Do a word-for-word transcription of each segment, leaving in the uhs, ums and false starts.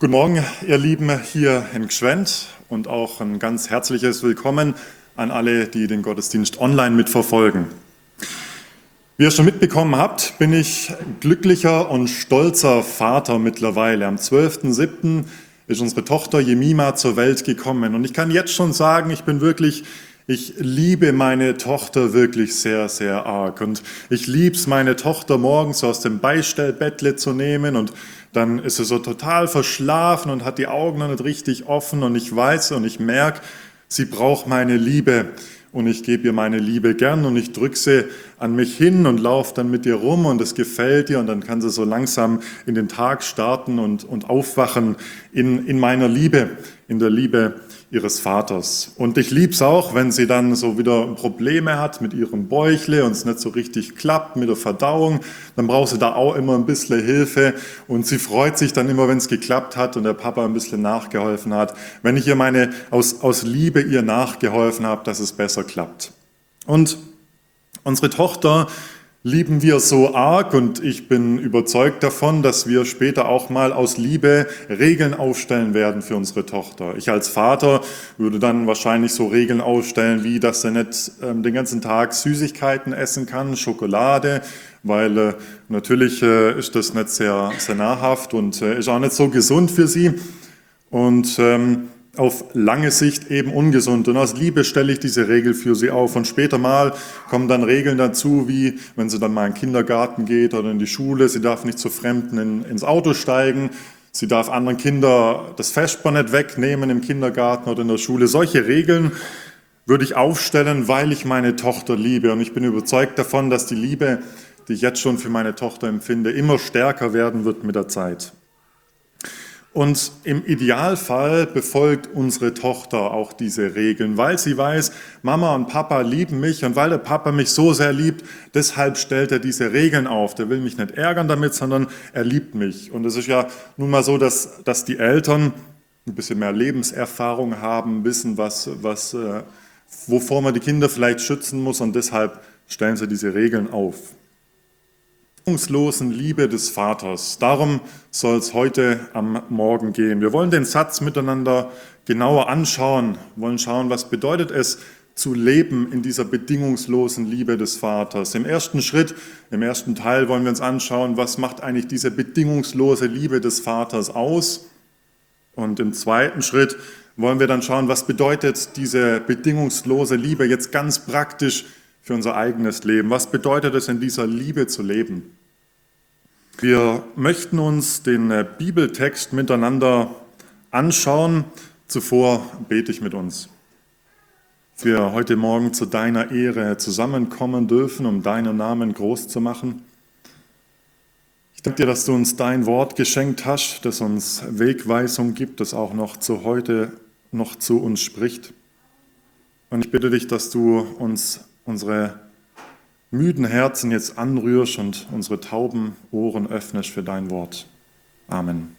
Guten Morgen, ihr Lieben hier in Gschwend und auch ein ganz herzliches Willkommen an alle, die den Gottesdienst online mitverfolgen. Wie ihr schon mitbekommen habt, bin ich glücklicher und stolzer Vater mittlerweile. Am zwölften siebten ist unsere Tochter Jemima zur Welt gekommen und ich kann jetzt schon sagen, ich bin wirklich Ich liebe meine Tochter wirklich sehr, sehr arg und ich liebe es, meine Tochter morgens aus dem Beistellbettle zu nehmen und dann ist sie so total verschlafen und hat die Augen noch nicht richtig offen und ich weiß und ich merke, sie braucht meine Liebe und ich gebe ihr meine Liebe gern und ich drücke sie an mich hin und laufe dann mit ihr rum und es gefällt ihr und dann kann sie so langsam in den Tag starten und, und aufwachen in, in meiner Liebe, in der Liebe ihres Vaters. Und ich liebe es auch, wenn sie dann so wieder Probleme hat mit ihrem Bäuchle und es nicht so richtig klappt mit der Verdauung, dann braucht sie da auch immer ein bisschen Hilfe und sie freut sich dann immer, wenn es geklappt hat und der Papa ein bisschen nachgeholfen hat, wenn ich ihr meine, aus, aus Liebe ihr nachgeholfen habe, dass es besser klappt. Und unsere Tochter lieben wir so arg und ich bin überzeugt davon, dass wir später auch mal aus Liebe Regeln aufstellen werden für unsere Tochter. Ich als Vater würde dann wahrscheinlich so Regeln aufstellen, wie dass sie nicht ähm, den ganzen Tag Süßigkeiten essen kann, Schokolade, weil äh, natürlich äh, ist das nicht sehr, sehr nahrhaft und äh, ist auch nicht so gesund für sie und ähm, auf lange Sicht eben ungesund. Und aus Liebe stelle ich diese Regel für sie auf. Und später mal kommen dann Regeln dazu, wie wenn sie dann mal in den Kindergarten geht oder in die Schule, sie darf nicht zu Fremden in, ins Auto steigen, sie darf anderen Kindern das Vesper nicht wegnehmen im Kindergarten oder in der Schule. Solche Regeln würde ich aufstellen, weil ich meine Tochter liebe. Und ich bin überzeugt davon, dass die Liebe, die ich jetzt schon für meine Tochter empfinde, immer stärker werden wird mit der Zeit. Und im Idealfall befolgt unsere Tochter auch diese Regeln, weil sie weiß, Mama und Papa lieben mich und weil der Papa mich so sehr liebt, deshalb stellt er diese Regeln auf. Der will mich nicht ärgern damit, sondern er liebt mich. Und es ist ja nun mal so, dass, dass die Eltern ein bisschen mehr Lebenserfahrung haben, wissen, was, was, äh, wovor man die Kinder vielleicht schützen muss und deshalb stellen sie diese Regeln auf. Bedingungslosen Liebe des Vaters. Darum soll es heute am Morgen gehen. Wir wollen den Satz miteinander genauer anschauen, wollen schauen, was bedeutet es, zu leben in dieser bedingungslosen Liebe des Vaters. Im ersten Schritt, im ersten Teil wollen wir uns anschauen, was macht eigentlich diese bedingungslose Liebe des Vaters aus? Und im zweiten Schritt wollen wir dann schauen, was bedeutet diese bedingungslose Liebe jetzt ganz praktisch für unser eigenes Leben. Was bedeutet es, in dieser Liebe zu leben? Wir möchten uns den Bibeltext miteinander anschauen. Zuvor bete ich mit uns. Dass wir heute Morgen zu deiner Ehre zusammenkommen dürfen, um deinen Namen groß zu machen. Ich danke dir, dass du uns dein Wort geschenkt hast, das uns Wegweisung gibt, das auch noch zu heute noch zu uns spricht. Und ich bitte dich, dass du uns unsere müden Herzen jetzt anrührst und unsere tauben Ohren öffnest für dein Wort. Amen.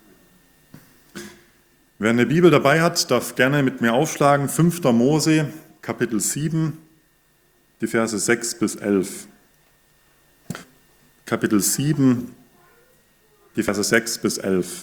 Wer eine Bibel dabei hat, darf gerne mit mir aufschlagen. fünfter Mose, Kapitel sieben, die Verse sechs bis elf. Kapitel sieben, die Verse sechs bis elf.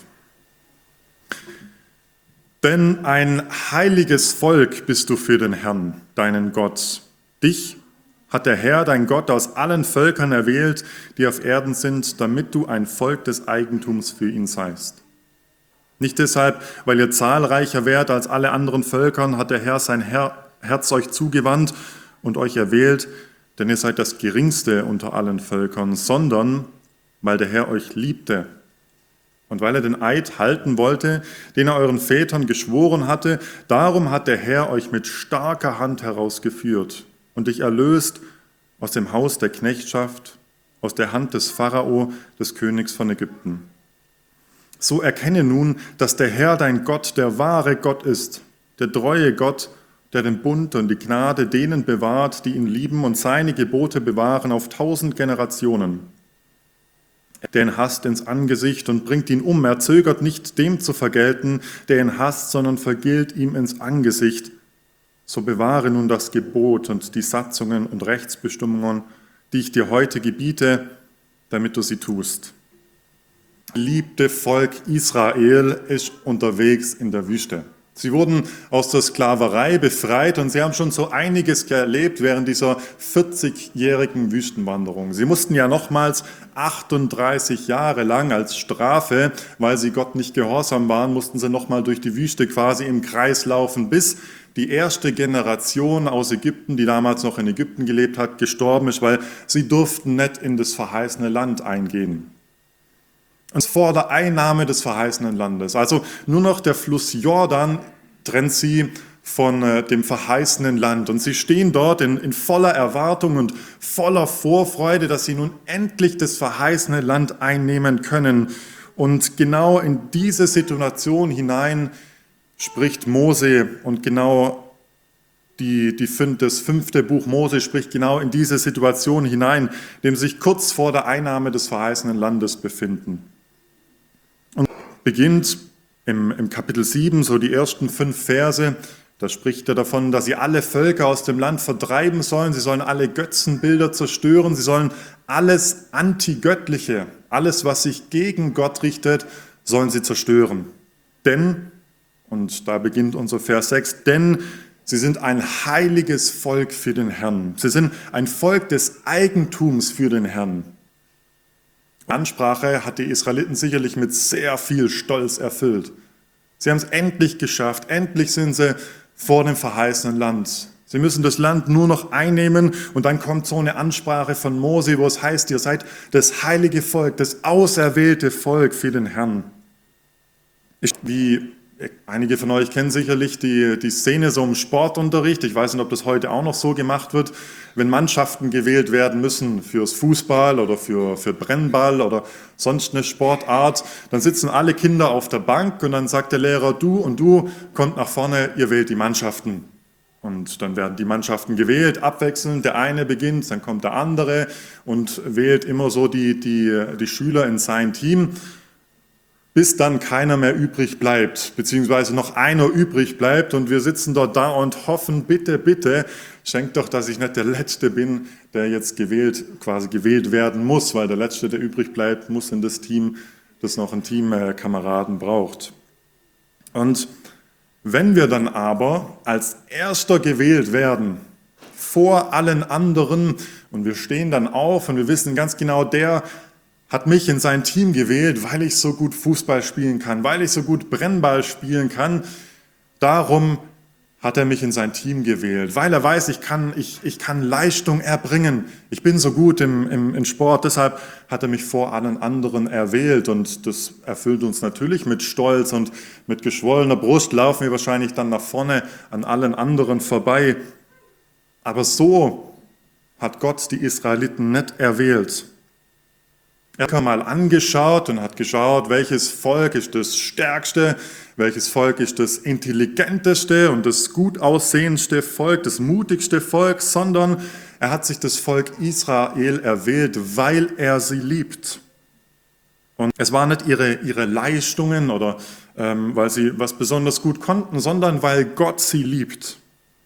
Denn ein heiliges Volk bist du für den Herrn, deinen Gott. Dich hat der Herr, dein Gott, aus allen Völkern erwählt, die auf Erden sind, damit du ein Volk des Eigentums für ihn seist. Nicht deshalb, weil ihr zahlreicher wärt als alle anderen Völkern, hat der Herr sein Her- Herz euch zugewandt und euch erwählt, denn ihr seid das Geringste unter allen Völkern, sondern weil der Herr euch liebte und weil er den Eid halten wollte, den er euren Vätern geschworen hatte. Darum hat der Herr euch mit starker Hand herausgeführt und dich erlöst aus dem Haus der Knechtschaft, aus der Hand des Pharao, des Königs von Ägypten. So erkenne nun, dass der Herr dein Gott der wahre Gott ist, der treue Gott, der den Bund und die Gnade denen bewahrt, die ihn lieben und seine Gebote bewahren auf tausend Generationen. Der ihn hasst ins Angesicht und bringt ihn um. Er zögert nicht, dem zu vergelten, der ihn hasst, sondern vergilt ihm ins Angesicht. So bewahre nun das Gebot und die Satzungen und Rechtsbestimmungen, die ich dir heute gebiete, damit du sie tust. geliebte Volk Israel ist unterwegs in der Wüste. Sie wurden aus der Sklaverei befreit und sie haben schon so einiges erlebt während dieser vierzigjährigen Wüstenwanderung. Sie mussten ja nochmals achtunddreißig Jahre lang als Strafe, weil sie Gott nicht gehorsam waren, mussten sie nochmal durch die Wüste quasi im Kreis laufen, bis die erste Generation aus Ägypten, die damals noch in Ägypten gelebt hat, gestorben ist, weil sie durften nicht in das verheißene Land eingehen. Und vor der Einnahme des verheißenen Landes. Also nur noch der Fluss Jordan trennt sie von äh, dem verheißenen Land. Und sie stehen dort in, in voller Erwartung und voller Vorfreude, dass sie nun endlich das verheißene Land einnehmen können. Und genau in diese Situation hinein spricht Mose und genau die, die, das fünfte Buch Mose spricht genau in diese Situation hinein, dem sich kurz vor der Einnahme des verheißenen Landes befinden. Und beginnt im, im Kapitel sieben, so die ersten fünf Verse, da spricht er davon, dass sie alle Völker aus dem Land vertreiben sollen, sie sollen alle Götzenbilder zerstören, sie sollen alles Antigöttliche, alles, was sich gegen Gott richtet, sollen sie zerstören. Denn, und da beginnt unser Vers sechs, denn sie sind ein heiliges Volk für den Herrn. Sie sind ein Volk des Eigentums für den Herrn. Die Ansprache hat die Israeliten sicherlich mit sehr viel Stolz erfüllt. Sie haben es endlich geschafft. Endlich sind sie vor dem verheißenen Land. Sie müssen das Land nur noch einnehmen und dann kommt so eine Ansprache von Mose, wo es heißt, ihr seid das heilige Volk, das auserwählte Volk für den Herrn. Ich, wie einige von euch kennen sicherlich die, die Szene so im Sportunterricht. Ich weiß nicht, ob das heute auch noch so gemacht wird. Wenn Mannschaften gewählt werden müssen fürs Fußball oder für, für Brennball oder sonst eine Sportart, dann sitzen alle Kinder auf der Bank und dann sagt der Lehrer, du und du kommt nach vorne, ihr wählt die Mannschaften. Und dann werden die Mannschaften gewählt, abwechselnd. Der eine beginnt, dann kommt der andere und wählt immer so die, die, die Schüler in sein Team, bis dann keiner mehr übrig bleibt, beziehungsweise noch einer übrig bleibt und wir sitzen dort da und hoffen, bitte, bitte, schenkt doch, dass ich nicht der Letzte bin, der jetzt gewählt, quasi gewählt werden muss, weil der Letzte, der übrig bleibt, muss in das Team, das noch einen Teamkameraden braucht. Und wenn wir dann aber als Erster gewählt werden, vor allen anderen, und wir stehen dann auf und wir wissen ganz genau, der hat mich in sein Team gewählt, weil ich so gut Fußball spielen kann, weil ich so gut Brennball spielen kann. Darum hat er mich in sein Team gewählt, weil er weiß, ich kann, ich, ich kann Leistung erbringen. Ich bin so gut im, im, im Sport, deshalb hat er mich vor allen anderen erwählt. Und das erfüllt uns natürlich mit Stolz und mit geschwollener Brust laufen wir wahrscheinlich dann nach vorne an allen anderen vorbei. Aber so hat Gott die Israeliten nicht erwählt. Er hat mal angeschaut und hat geschaut, welches Volk ist das stärkste, welches Volk ist das intelligenteste und das gut aussehendste Volk, das mutigste Volk, sondern er hat sich das Volk Israel erwählt, weil er sie liebt. Und es waren nicht ihre, ihre Leistungen oder ähm, weil sie was besonders gut konnten, sondern weil Gott sie liebt.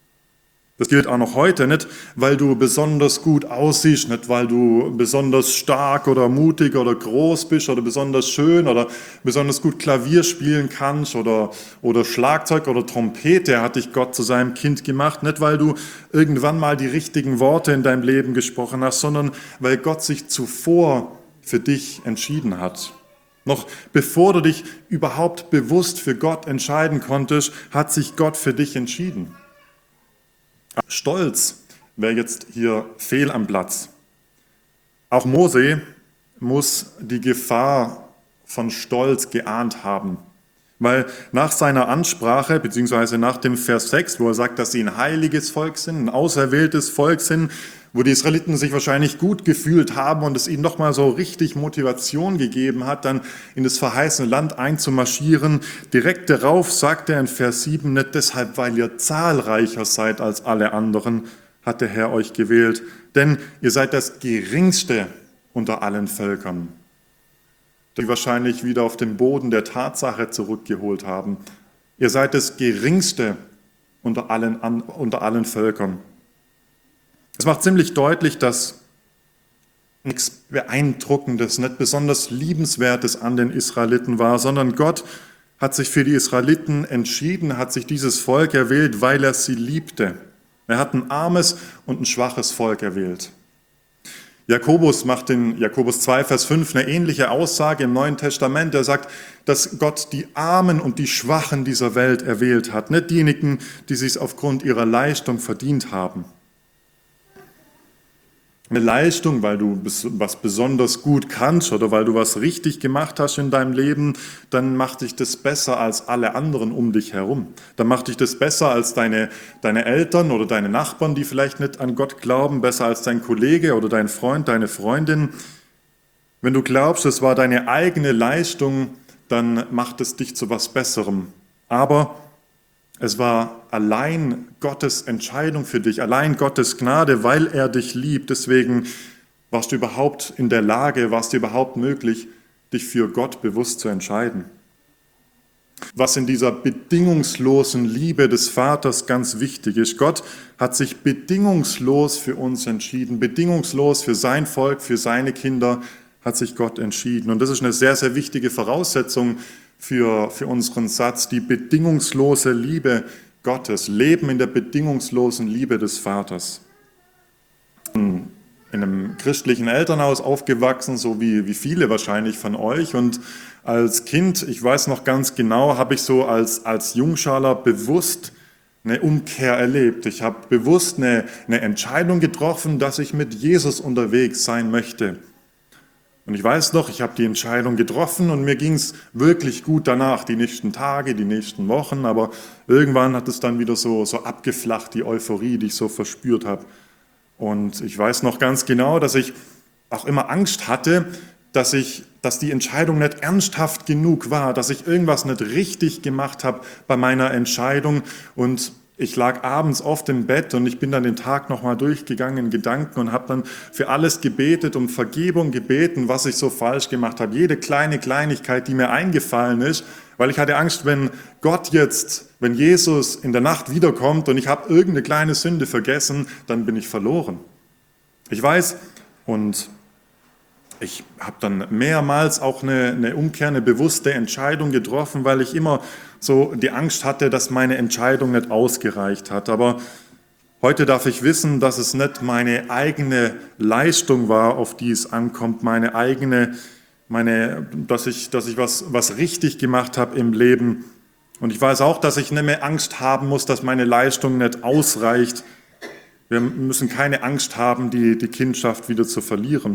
Das gilt auch noch heute, nicht weil du besonders gut aussiehst, nicht weil du besonders stark oder mutig oder groß bist oder besonders schön oder besonders gut Klavier spielen kannst oder, oder Schlagzeug oder Trompete hat dich Gott zu seinem Kind gemacht, nicht weil du irgendwann mal die richtigen Worte in deinem Leben gesprochen hast, sondern weil Gott sich zuvor für dich entschieden hat. Noch bevor du dich überhaupt bewusst für Gott entscheiden konntest, hat sich Gott für dich entschieden. Stolz wäre jetzt hier fehl am Platz. Auch Mose muss die Gefahr von Stolz geahnt haben, weil nach seiner Ansprache, beziehungsweise nach dem Vers sechs, wo er sagt, dass sie ein heiliges Volk sind, ein auserwähltes Volk sind, wo die Israeliten sich wahrscheinlich gut gefühlt haben und es ihnen nochmal so richtig Motivation gegeben hat, dann in das verheißene Land einzumarschieren. Direkt darauf sagt er in Vers sieben, nicht deshalb, weil ihr zahlreicher seid als alle anderen, hat der Herr euch gewählt, denn ihr seid das Geringste unter allen Völkern, die wahrscheinlich wieder auf den Boden der Tatsache zurückgeholt haben. Ihr seid das Geringste unter allen, unter allen Völkern. Es macht ziemlich deutlich, dass nichts Beeindruckendes, nicht besonders Liebenswertes an den Israeliten war, sondern Gott hat sich für die Israeliten entschieden, hat sich dieses Volk erwählt, weil er sie liebte. Er hat ein armes und ein schwaches Volk erwählt. Jakobus macht in Jakobus zwei, Vers fünf eine ähnliche Aussage im Neuen Testament. Er sagt, dass Gott die Armen und die Schwachen dieser Welt erwählt hat, nicht diejenigen, die sich aufgrund ihrer Leistung verdient haben. Eine Leistung, weil du was besonders gut kannst oder weil du was richtig gemacht hast in deinem Leben, dann macht dich das besser als alle anderen um dich herum. Dann macht dich das besser als deine, deine Eltern oder deine Nachbarn, die vielleicht nicht an Gott glauben, besser als dein Kollege oder dein Freund, deine Freundin. Wenn du glaubst, es war deine eigene Leistung, dann macht es dich zu was Besserem. Aber es war allein Gottes Entscheidung für dich, allein Gottes Gnade, weil er dich liebt. Deswegen warst du überhaupt in der Lage, warst du überhaupt möglich, dich für Gott bewusst zu entscheiden. Was in dieser bedingungslosen Liebe des Vaters ganz wichtig ist. Gott hat sich bedingungslos für uns entschieden, bedingungslos für sein Volk, für seine Kinder hat sich Gott entschieden. Und das ist eine sehr, sehr wichtige Voraussetzung für, für unseren Satz, die bedingungslose Liebe Gottes, Leben in der bedingungslosen Liebe des Vaters. In einem christlichen Elternhaus aufgewachsen, so wie, wie viele wahrscheinlich von euch. Und als Kind, ich weiß noch ganz genau, habe ich so als, als Jungschaler bewusst eine Umkehr erlebt. Ich habe bewusst eine, eine Entscheidung getroffen, dass ich mit Jesus unterwegs sein möchte. Und ich weiß noch, ich habe die Entscheidung getroffen und mir ging es wirklich gut danach, die nächsten Tage, die nächsten Wochen, aber irgendwann hat es dann wieder so, so abgeflacht, die Euphorie, die ich so verspürt habe. Und ich weiß noch ganz genau, dass ich auch immer Angst hatte, dass, ich, dass die Entscheidung nicht ernsthaft genug war, dass ich irgendwas nicht richtig gemacht habe bei meiner Entscheidung. Und ich lag abends oft im Bett und ich bin dann den Tag nochmal durchgegangen in Gedanken und habe dann für alles gebetet, um Vergebung gebeten, was ich so falsch gemacht habe. Jede kleine Kleinigkeit, die mir eingefallen ist, weil ich hatte Angst, wenn Gott jetzt, wenn Jesus in der Nacht wiederkommt und ich habe irgendeine kleine Sünde vergessen, dann bin ich verloren. Ich weiß, und ich habe dann mehrmals auch eine, eine Umkehr, eine bewusste Entscheidung getroffen, weil ich immer so die Angst hatte, dass meine Entscheidung nicht ausgereicht hat. Aber heute darf ich wissen, dass es nicht meine eigene Leistung war, auf die es ankommt, meine eigene, meine, dass ich, dass ich was, was richtig gemacht habe im Leben. Und ich weiß auch, dass ich nicht mehr Angst haben muss, dass meine Leistung nicht ausreicht. Wir müssen keine Angst haben, die, die Kindschaft wieder zu verlieren.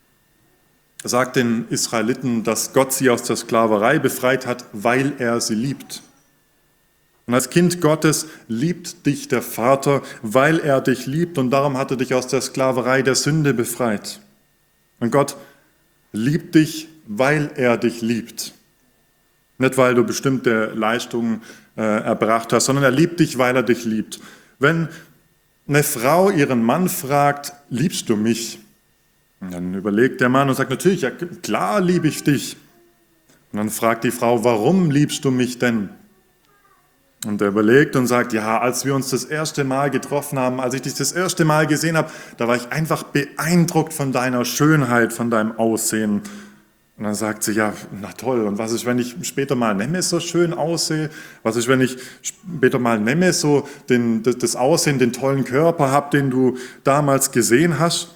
Er sagt den Israeliten, dass Gott sie aus der Sklaverei befreit hat, weil er sie liebt. Und als Kind Gottes liebt dich der Vater, weil er dich liebt und darum hat er dich aus der Sklaverei der Sünde befreit. Und Gott liebt dich, weil er dich liebt. Nicht, weil du bestimmte Leistungen äh, erbracht hast, sondern er liebt dich, weil er dich liebt. Wenn eine Frau ihren Mann fragt, liebst du mich? Und dann überlegt der Mann und sagt, natürlich, ja, klar liebe ich dich. Und dann fragt die Frau, warum liebst du mich denn? Und er überlegt und sagt, ja, als wir uns das erste Mal getroffen haben, als ich dich das erste Mal gesehen habe, da war ich einfach beeindruckt von deiner Schönheit, von deinem Aussehen. Und dann sagt sie, ja, na toll, und was ist, wenn ich später mal nicht mehr so schön aussehe? Was ist, wenn ich später mal nicht mehr so den, das Aussehen, den tollen Körper habe, den du damals gesehen hast?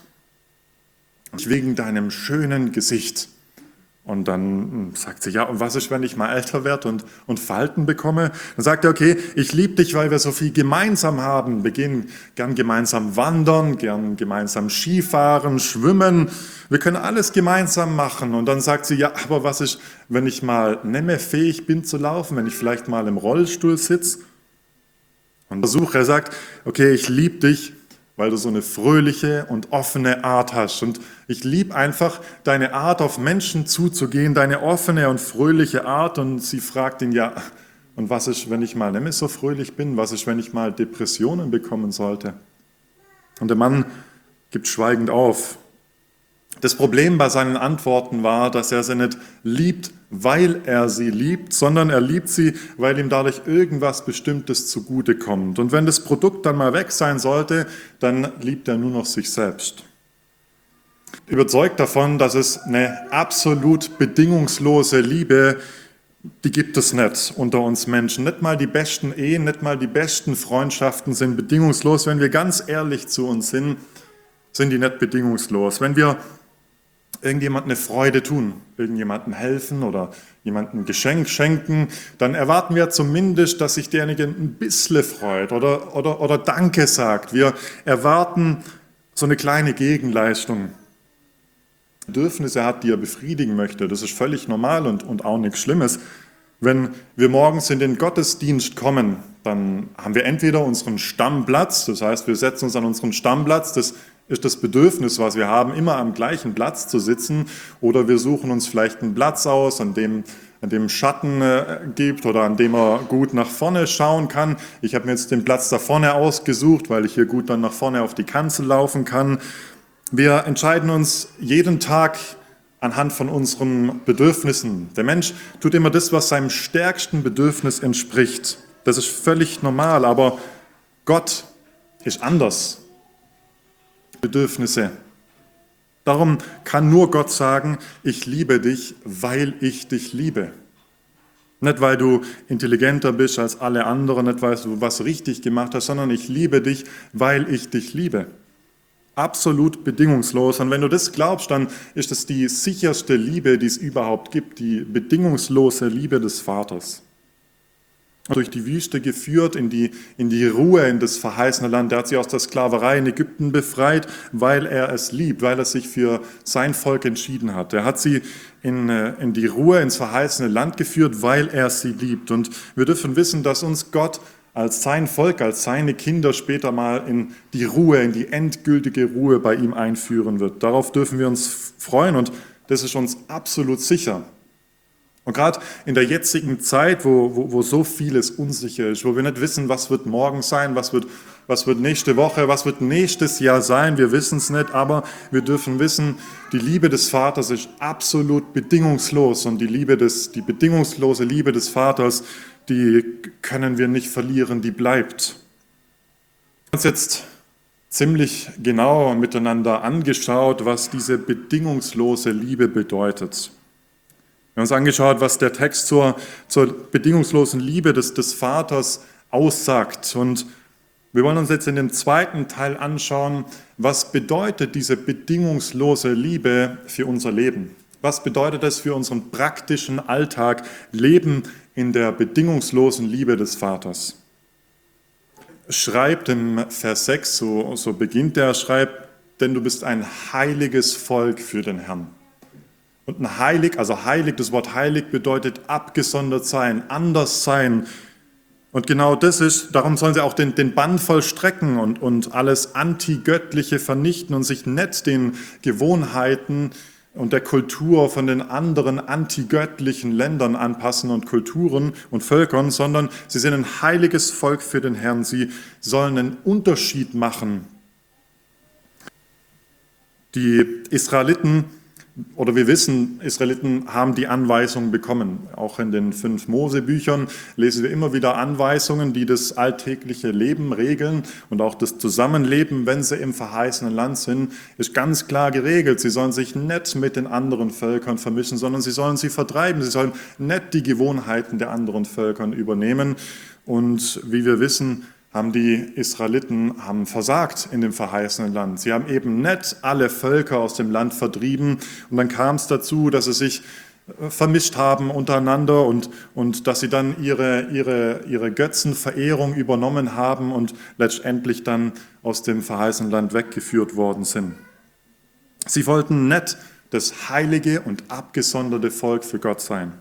Wegen deinem schönen Gesicht. Und dann sagt sie, ja, und was ist, wenn ich mal älter werde und, und Falten bekomme? Dann sagt er, okay, ich liebe dich, weil wir so viel gemeinsam haben. Wir gehen gern gemeinsam wandern, gern gemeinsam Skifahren, schwimmen. Wir können alles gemeinsam machen. Und dann sagt sie, ja, aber was ist, wenn ich mal nicht mehr fähig bin zu laufen, wenn ich vielleicht mal im Rollstuhl sitze? Und versuche, er sagt, okay, ich liebe dich, weil du so eine fröhliche und offene Art hast. Und ich liebe einfach deine Art, auf Menschen zuzugehen, deine offene und fröhliche Art. Und sie fragt ihn, ja, und was ist, wenn ich mal nicht mehr so fröhlich bin? Was ist, wenn ich mal Depressionen bekommen sollte? Und der Mann gibt schweigend auf. Das Problem bei seinen Antworten war, dass er sie nicht liebt, weil er sie liebt, sondern er liebt sie, weil ihm dadurch irgendwas Bestimmtes zugutekommt. Und wenn das Produkt dann mal weg sein sollte, dann liebt er nur noch sich selbst. Überzeugt davon, dass es eine absolut bedingungslose Liebe, die gibt es nicht unter uns Menschen. Nicht mal die besten Ehen, nicht mal die besten Freundschaften sind bedingungslos. Wenn wir ganz ehrlich zu uns sind, sind die nicht bedingungslos. Wenn wir irgendjemandem eine Freude tun, irgendjemandem helfen oder jemandem ein Geschenk schenken, dann erwarten wir zumindest, dass sich derjenige ein bisschen freut oder, oder, oder Danke sagt. Wir erwarten so eine kleine Gegenleistung. Bedürfnisse hat, die er befriedigen möchte. Das ist völlig normal und, und auch nichts Schlimmes. Wenn wir morgens in den Gottesdienst kommen, dann haben wir entweder unseren Stammplatz, das heißt, wir setzen uns an unseren Stammplatz, das ist das Bedürfnis, was wir haben, immer am gleichen Platz zu sitzen, oder wir suchen uns vielleicht einen Platz aus, an dem, an dem Schatten äh, gibt oder an dem er gut nach vorne schauen kann. Ich habe mir jetzt den Platz da vorne ausgesucht, weil ich hier gut dann nach vorne auf die Kanzel laufen kann. Wir entscheiden uns jeden Tag anhand von unseren Bedürfnissen. Der Mensch tut immer das, was seinem stärksten Bedürfnis entspricht. Das ist völlig normal, aber Gott ist anders. Bedürfnisse. Darum kann nur Gott sagen, ich liebe dich, weil ich dich liebe. Nicht, weil du intelligenter bist als alle anderen, nicht, weil du was richtig gemacht hast, sondern ich liebe dich, weil ich dich liebe. Absolut bedingungslos. Und wenn du das glaubst, dann ist es die sicherste Liebe, die es überhaupt gibt, die bedingungslose Liebe des Vaters. Durch die Wüste geführt, in die, in die Ruhe, in das verheißene Land. Er hat sie aus der Sklaverei in Ägypten befreit, weil er es liebt, weil er sich für sein Volk entschieden hat. Er hat sie in, in die Ruhe, ins verheißene Land geführt, weil er sie liebt. Und wir dürfen wissen, dass uns Gott als sein Volk, als seine Kinder später mal in die Ruhe, in die endgültige Ruhe bei ihm einführen wird. Darauf dürfen wir uns freuen und das ist uns absolut sicher. Und gerade in der jetzigen Zeit, wo, wo, wo so vieles unsicher ist, wo wir nicht wissen, was wird morgen sein, was wird, was wird nächste Woche, was wird nächstes Jahr sein, wir wissen es nicht, aber wir dürfen wissen, die Liebe des Vaters ist absolut bedingungslos und die Liebe des, die bedingungslose Liebe des Vaters, die können wir nicht verlieren, die bleibt. Wir haben uns jetzt ziemlich genau miteinander angeschaut, was diese bedingungslose Liebe bedeutet. Wir haben uns angeschaut, was der Text zur, zur bedingungslosen Liebe des, des Vaters aussagt. Und wir wollen uns jetzt in dem zweiten Teil anschauen, was bedeutet diese bedingungslose Liebe für unser Leben? Was bedeutet es für unseren praktischen Alltag, Leben in der bedingungslosen Liebe des Vaters? Schreibt im Vers sechs, so, so beginnt er, schreibt, denn du bist ein heiliges Volk für den Herrn. Und ein heilig, also heilig, das Wort heilig bedeutet abgesondert sein, anders sein. Und genau das ist, darum sollen sie auch den, den Bann vollstrecken und, und alles Antigöttliche vernichten und sich nicht den Gewohnheiten und der Kultur von den anderen antigöttlichen Ländern anpassen und Kulturen und Völkern, sondern sie sind ein heiliges Volk für den Herrn. Sie sollen einen Unterschied machen. Die Israeliten, oder wir wissen, Israeliten haben die Anweisungen bekommen. Auch in den fünf Mose-Büchern lesen wir immer wieder Anweisungen, die das alltägliche Leben regeln und auch das Zusammenleben, wenn sie im verheißenen Land sind, ist ganz klar geregelt. Sie sollen sich nicht mit den anderen Völkern vermischen, sondern sie sollen sie vertreiben. Sie sollen nicht die Gewohnheiten der anderen Völker übernehmen. Und wie wir wissen, haben die Israeliten haben versagt in dem verheißenen Land. Sie haben eben nicht alle Völker aus dem Land vertrieben und dann kam es dazu, dass sie sich vermischt haben untereinander und, und dass sie dann ihre, ihre, ihre Götzenverehrung übernommen haben und letztendlich dann aus dem verheißenen Land weggeführt worden sind. Sie wollten nicht das heilige und abgesonderte Volk für Gott sein.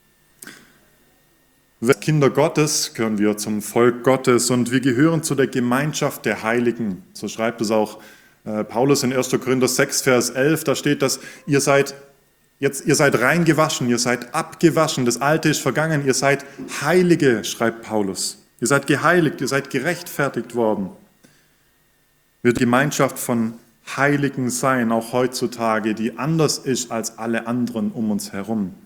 Wir sind Kinder Gottes, gehören wir zum Volk Gottes und wir gehören zu der Gemeinschaft der Heiligen. So schreibt es auch äh, Paulus in erster Korinther sechs, Vers elf. Da steht, dass ihr seid, jetzt, ihr seid rein gewaschen, ihr seid abgewaschen, das Alte ist vergangen, ihr seid Heilige, schreibt Paulus. Ihr seid geheiligt, ihr seid gerechtfertigt worden. Wird Gemeinschaft von Heiligen sein, auch heutzutage, die anders ist als alle anderen um uns herum.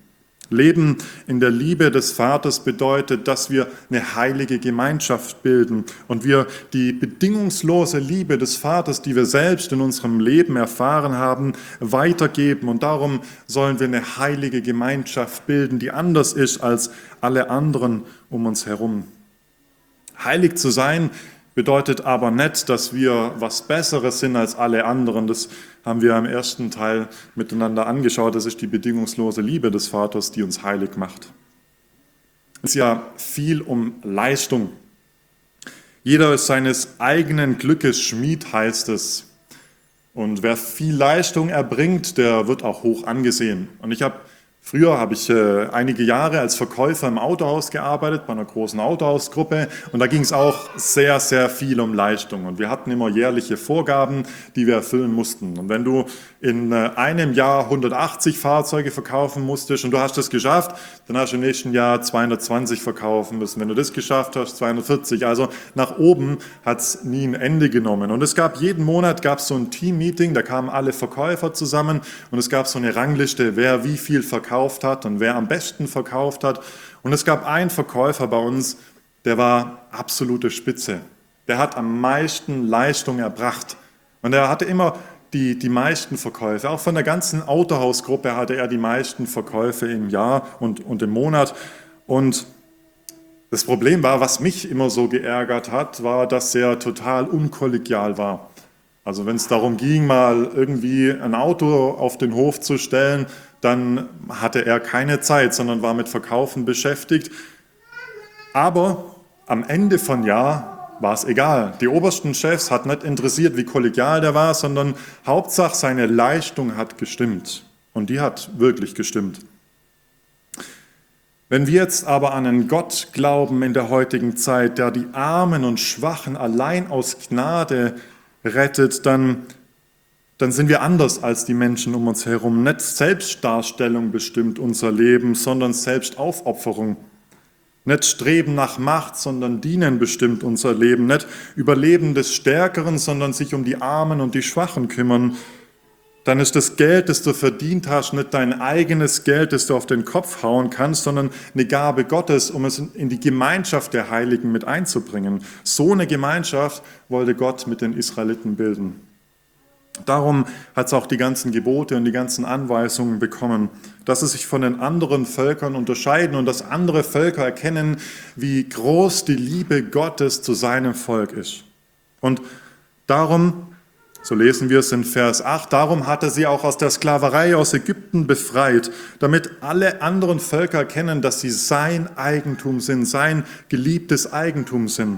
Leben in der Liebe des Vaters bedeutet, dass wir eine heilige Gemeinschaft bilden und wir die bedingungslose Liebe des Vaters, die wir selbst in unserem Leben erfahren haben, weitergeben. Und darum sollen wir eine heilige Gemeinschaft bilden, die anders ist als alle anderen um uns herum. Heilig zu sein bedeutet aber nicht, dass wir was Besseres sind als alle anderen. Das haben wir im ersten Teil miteinander angeschaut. Das ist die bedingungslose Liebe des Vaters, die uns heilig macht. Es ist ja viel um Leistung. Jeder ist seines eigenen Glückes Schmied, heißt es. Und wer viel Leistung erbringt, der wird auch hoch angesehen. Und ich habe Früher habe ich äh, einige Jahre als Verkäufer im Autohaus gearbeitet, bei einer großen Autohausgruppe. Und da ging es auch sehr, sehr viel um Leistung. Und wir hatten immer jährliche Vorgaben, die wir erfüllen mussten. Und wenn du in äh, einem Jahr hundertachtzig Fahrzeuge verkaufen musstest und du hast das geschafft, dann hast du im nächsten Jahr zweihundertzwanzig verkaufen müssen. Wenn du das geschafft hast, zweihundertvierzig. Also nach oben hat es nie ein Ende genommen. Und es gab jeden Monat gab es so ein Team-Meeting, da kamen alle Verkäufer zusammen und es gab so eine Rangliste, wer wie viel verkauft hat und wer am besten verkauft hat. Und es gab einen Verkäufer bei uns, der war absolute Spitze. Der hat am meisten Leistung erbracht. Und er hatte immer die, die meisten Verkäufe. Auch von der ganzen Autohausgruppe hatte er die meisten Verkäufe im Jahr und, und im Monat. Und das Problem war, was mich immer so geärgert hat, war, dass er total unkollegial war. Also wenn es darum ging, mal irgendwie ein Auto auf den Hof zu stellen, dann hatte er keine Zeit, sondern war mit Verkaufen beschäftigt. Aber am Ende von Jahr war es egal. Die obersten Chefs hat nicht interessiert, wie kollegial der war, sondern Hauptsache seine Leistung hat gestimmt. Und die hat wirklich gestimmt. Wenn wir jetzt aber an einen Gott glauben in der heutigen Zeit, der die Armen und Schwachen allein aus Gnade rettet, dann dann sind wir anders als die Menschen um uns herum. Nicht Selbstdarstellung bestimmt unser Leben, sondern Selbstaufopferung. Nicht Streben nach Macht, sondern Dienen bestimmt unser Leben. Nicht Überleben des Stärkeren, sondern sich um die Armen und die Schwachen kümmern. Dann ist das Geld, das du verdient hast, nicht dein eigenes Geld, das du auf den Kopf hauen kannst, sondern eine Gabe Gottes, um es in die Gemeinschaft der Heiligen mit einzubringen. So eine Gemeinschaft wollte Gott mit den Israeliten bilden. Darum hat es auch die ganzen Gebote und die ganzen Anweisungen bekommen, dass sie sich von den anderen Völkern unterscheiden und dass andere Völker erkennen, wie groß die Liebe Gottes zu seinem Volk ist. Und darum, so lesen wir es in Vers acht, darum hat er sie auch aus der Sklaverei aus Ägypten befreit, damit alle anderen Völker erkennen, dass sie sein Eigentum sind, sein geliebtes Eigentum sind.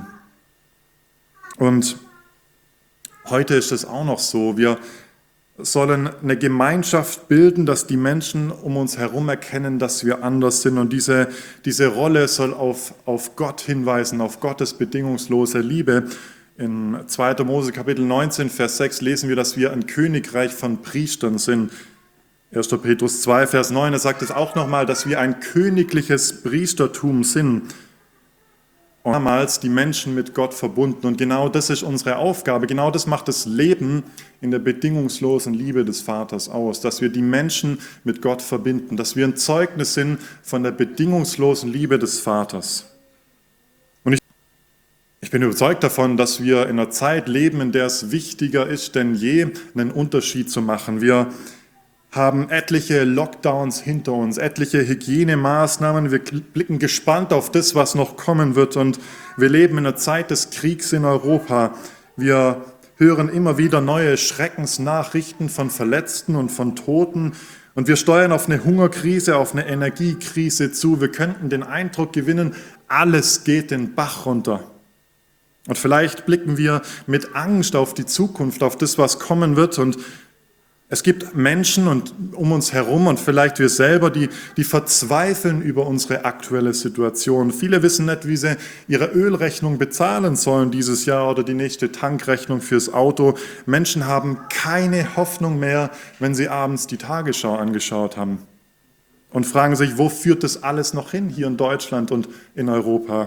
Und heute ist es auch noch so, wir sollen eine Gemeinschaft bilden, dass die Menschen um uns herum erkennen, dass wir anders sind. Und diese, diese Rolle soll auf, auf Gott hinweisen, auf Gottes bedingungslose Liebe. In zweiter Mose Kapitel neunzehn, Vers sechs lesen wir, dass wir ein Königreich von Priestern sind. erster Petrus zwei, Vers neun, da sagt es auch nochmal, dass wir ein königliches Priestertum sind. Und damals die Menschen mit Gott verbunden. Und genau das ist unsere Aufgabe. Genau das macht das Leben in der bedingungslosen Liebe des Vaters aus. Dass wir die Menschen mit Gott verbinden. Dass wir ein Zeugnis sind von der bedingungslosen Liebe des Vaters. Und ich, ich bin überzeugt davon, dass wir in einer Zeit leben, in der es wichtiger ist denn je, einen Unterschied zu machen. Wir haben etliche Lockdowns hinter uns, etliche Hygienemaßnahmen. Wir blicken gespannt auf das, was noch kommen wird. Und wir leben in einer Zeit des Kriegs in Europa. Wir hören immer wieder neue Schreckensnachrichten von Verletzten und von Toten. Und wir steuern auf eine Hungerkrise, auf eine Energiekrise zu. Wir könnten den Eindruck gewinnen, alles geht den Bach runter. Und vielleicht blicken wir mit Angst auf die Zukunft, auf das, was kommen wird. Und es gibt Menschen und um uns herum und vielleicht wir selber, die, die verzweifeln über unsere aktuelle Situation. Viele wissen nicht, wie sie ihre Ölrechnung bezahlen sollen dieses Jahr oder die nächste Tankrechnung fürs Auto. Menschen haben keine Hoffnung mehr, wenn sie abends die Tagesschau angeschaut haben und fragen sich, wo führt das alles noch hin hier in Deutschland und in Europa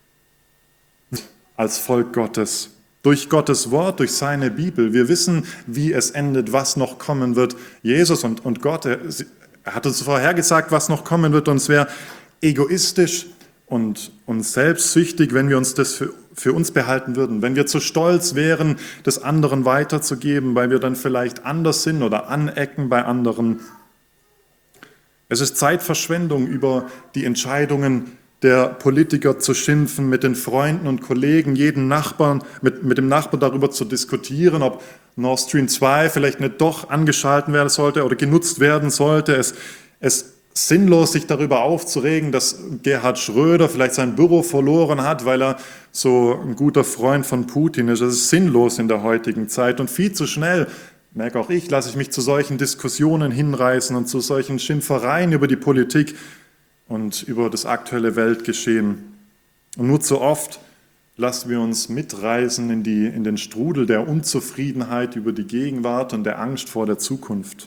als Volk Gottes? Durch Gottes Wort, durch seine Bibel. Wir wissen, wie es endet, was noch kommen wird. Jesus und, und Gott, er hat uns vorhergesagt, was noch kommen wird, und es wäre egoistisch und, und selbstsüchtig, wenn wir uns das für, für uns behalten würden, wenn wir zu stolz wären, das anderen weiterzugeben, weil wir dann vielleicht anders sind oder anecken bei anderen. Es ist Zeitverschwendung, über die Entscheidungen der Politiker zu schimpfen, mit den Freunden und Kollegen, jeden Nachbarn, mit, mit dem Nachbarn darüber zu diskutieren, ob Nord Stream zwei vielleicht nicht doch angeschalten werden sollte oder genutzt werden sollte. Es ist sinnlos, sich darüber aufzuregen, dass Gerhard Schröder vielleicht sein Büro verloren hat, weil er so ein guter Freund von Putin ist. Das ist sinnlos in der heutigen Zeit und viel zu schnell, merke auch ich, lasse ich mich zu solchen Diskussionen hinreißen und zu solchen Schimpfereien über die Politik und über das aktuelle Weltgeschehen. Und nur zu oft lassen wir uns mitreißen in, die, in den Strudel der Unzufriedenheit über die Gegenwart und der Angst vor der Zukunft.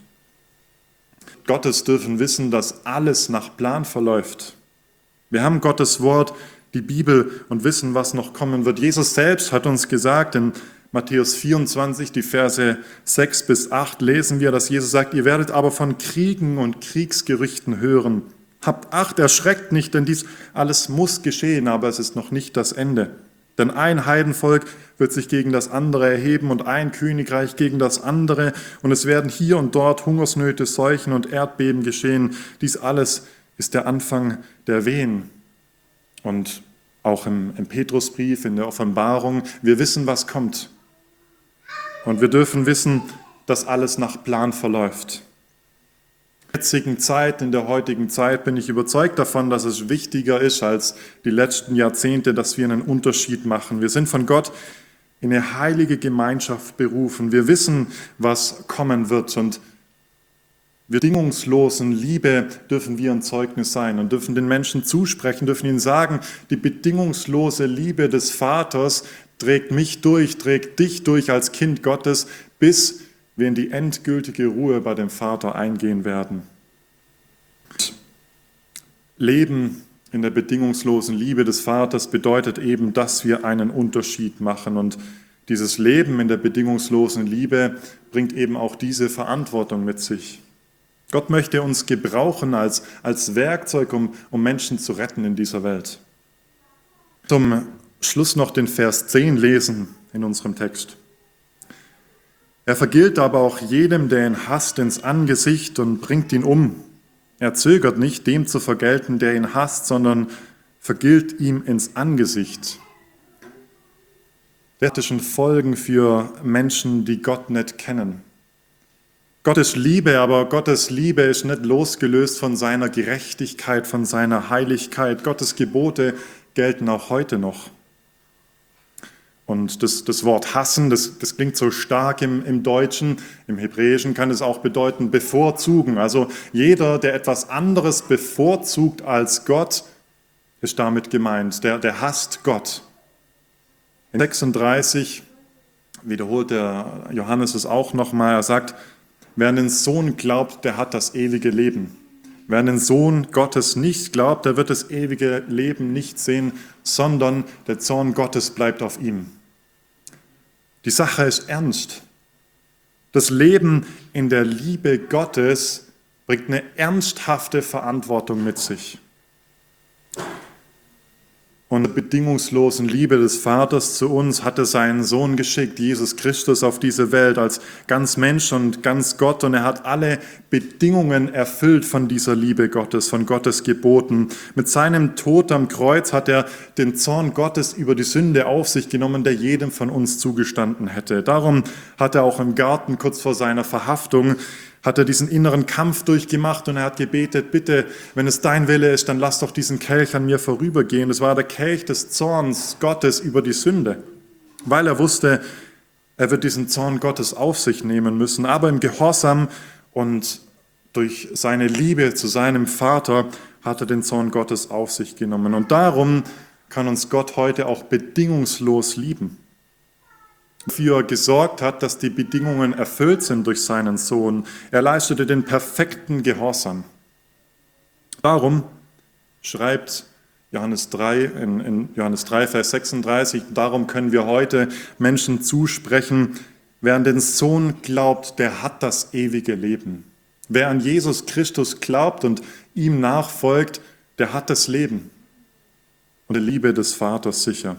Gottes dürfen wissen, dass alles nach Plan verläuft. Wir haben Gottes Wort, die Bibel, und wissen, was noch kommen wird. Jesus selbst hat uns gesagt, in Matthäus vierundzwanzig, die Verse sechs bis acht, lesen wir, dass Jesus sagt, ihr werdet aber von Kriegen und Kriegsgerüchten hören. Habt Acht, erschreckt nicht, denn dies alles muss geschehen, aber es ist noch nicht das Ende. Denn ein Heidenvolk wird sich gegen das andere erheben und ein Königreich gegen das andere. Und es werden hier und dort Hungersnöte, Seuchen und Erdbeben geschehen. Dies alles ist der Anfang der Wehen. Und auch im, im Petrusbrief, in der Offenbarung, wir wissen, was kommt. Und wir dürfen wissen, dass alles nach Plan verläuft. In der jetzigen Zeit, in der heutigen Zeit bin ich überzeugt davon, dass es wichtiger ist als die letzten Jahrzehnte, dass wir einen Unterschied machen. Wir sind von Gott in eine heilige Gemeinschaft berufen. Wir wissen, was kommen wird, und wir bedingungslosen Liebe dürfen wir ein Zeugnis sein und dürfen den Menschen zusprechen, dürfen ihnen sagen, die bedingungslose Liebe des Vaters trägt mich durch, trägt dich durch als Kind Gottes, bis wir in die endgültige Ruhe bei dem Vater eingehen werden. Leben in der bedingungslosen Liebe des Vaters bedeutet eben, dass wir einen Unterschied machen. Und dieses Leben in der bedingungslosen Liebe bringt eben auch diese Verantwortung mit sich. Gott möchte uns gebrauchen als, als Werkzeug, um, um Menschen zu retten in dieser Welt. Zum Schluss noch den Vers zehn lesen in unserem Text. Er vergilt aber auch jedem, der ihn hasst, ins Angesicht und bringt ihn um. Er zögert nicht, dem zu vergelten, der ihn hasst, sondern vergilt ihm ins Angesicht. Wertischen Folgen für Menschen, die Gott nicht kennen. Gottes Liebe, aber Gottes Liebe ist nicht losgelöst von seiner Gerechtigkeit, von seiner Heiligkeit. Gottes Gebote gelten auch heute noch. Und das, das Wort hassen, das, das klingt so stark im, im Deutschen. Im Hebräischen kann es auch bedeuten bevorzugen. Also jeder, der etwas anderes bevorzugt als Gott, ist damit gemeint. Der, der hasst Gott. In sechsunddreißig wiederholt der Johannes es auch nochmal. Er sagt, wer an den Sohn glaubt, der hat das ewige Leben. Wer an den Sohn Gottes nicht glaubt, der wird das ewige Leben nicht sehen, sondern der Zorn Gottes bleibt auf ihm. Die Sache ist ernst. Das Leben in der Liebe Gottes bringt eine ernsthafte Verantwortung mit sich. Und der bedingungslosen Liebe des Vaters zu uns hat er seinen Sohn geschickt, Jesus Christus, auf diese Welt als ganz Mensch und ganz Gott. Und er hat alle Bedingungen erfüllt von dieser Liebe Gottes, von Gottes Geboten. Mit seinem Tod am Kreuz hat er den Zorn Gottes über die Sünde auf sich genommen, der jedem von uns zugestanden hätte. Darum hat er auch im Garten kurz vor seiner Verhaftung hat er diesen inneren Kampf durchgemacht und er hat gebetet, bitte, wenn es dein Wille ist, dann lass doch diesen Kelch an mir vorübergehen. Das war der Kelch des Zorns Gottes über die Sünde, weil er wusste, er wird diesen Zorn Gottes auf sich nehmen müssen. Aber im Gehorsam und durch seine Liebe zu seinem Vater hat er den Zorn Gottes auf sich genommen. Und darum kann uns Gott heute auch bedingungslos lieben. Dafür gesorgt hat, dass die Bedingungen erfüllt sind durch seinen Sohn. Er leistete den perfekten Gehorsam. Darum schreibt Johannes drei, in, in Johannes drei, Vers sechsunddreißig, darum können wir heute Menschen zusprechen, wer an den Sohn glaubt, der hat das ewige Leben. Wer an Jesus Christus glaubt und ihm nachfolgt, der hat das Leben und die Liebe des Vaters sicher.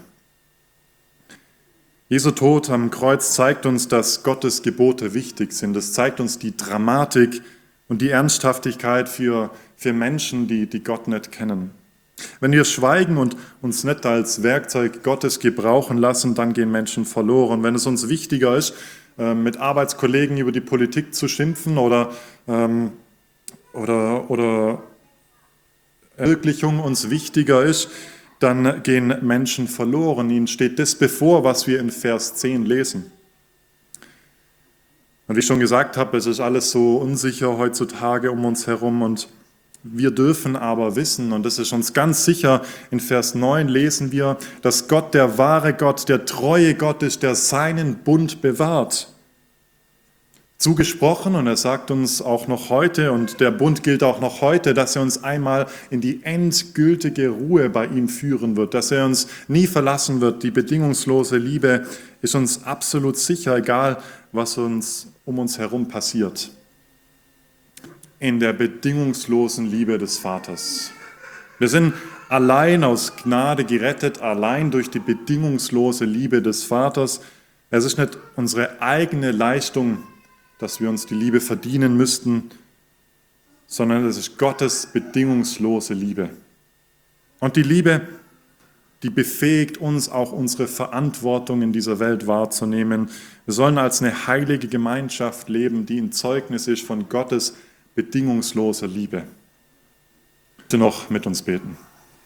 Jesu Tod am Kreuz zeigt uns, dass Gottes Gebote wichtig sind. Es zeigt uns die Dramatik und die Ernsthaftigkeit für, für Menschen, die, die Gott nicht kennen. Wenn wir schweigen und uns nicht als Werkzeug Gottes gebrauchen lassen, dann gehen Menschen verloren. Wenn es uns wichtiger ist, mit Arbeitskollegen über die Politik zu schimpfen oder, ähm, oder, oder Verwirklichung uns wichtiger ist, dann gehen Menschen verloren. Ihnen steht das bevor, was wir in Vers zehn lesen. Und wie ich schon gesagt habe, es ist alles so unsicher heutzutage um uns herum und wir dürfen aber wissen, und das ist uns ganz sicher, in Vers neun lesen wir, dass Gott der wahre Gott, der treue Gott ist, der seinen Bund bewahrt. Zugesprochen, und er sagt uns auch noch heute, und der Bund gilt auch noch heute, dass er uns einmal in die endgültige Ruhe bei ihm führen wird, dass er uns nie verlassen wird. Die bedingungslose Liebe ist uns absolut sicher, egal was uns um uns herum passiert. In der bedingungslosen Liebe des Vaters. Wir sind allein aus Gnade gerettet, allein durch die bedingungslose Liebe des Vaters. Es ist nicht unsere eigene Leistung, dass wir uns die Liebe verdienen müssten, sondern es ist Gottes bedingungslose Liebe. Und die Liebe, die befähigt uns auch unsere Verantwortung in dieser Welt wahrzunehmen. Wir sollen als eine heilige Gemeinschaft leben, die ein Zeugnis ist von Gottes bedingungsloser Liebe. Bitte noch mit uns beten.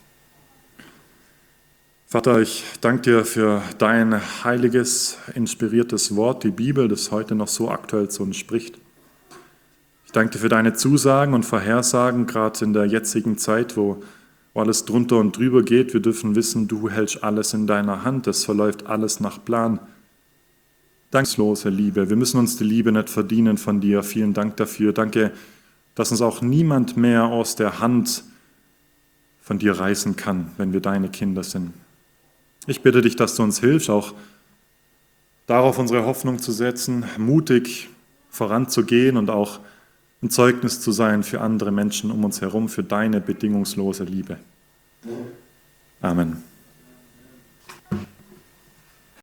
Vater, ich danke dir für dein heiliges, inspiriertes Wort, die Bibel, das heute noch so aktuell zu uns spricht. Ich danke dir für deine Zusagen und Vorhersagen, gerade in der jetzigen Zeit, wo alles drunter und drüber geht. Wir dürfen wissen, du hältst alles in deiner Hand, es verläuft alles nach Plan. Dankslose Liebe, wir müssen uns die Liebe nicht verdienen von dir. Vielen Dank dafür. Danke, dass uns auch niemand mehr aus der Hand von dir reißen kann, wenn wir deine Kinder sind. Ich bitte dich, dass du uns hilfst, auch darauf unsere Hoffnung zu setzen, mutig voranzugehen und auch ein Zeugnis zu sein für andere Menschen um uns herum, für deine bedingungslose Liebe. Amen.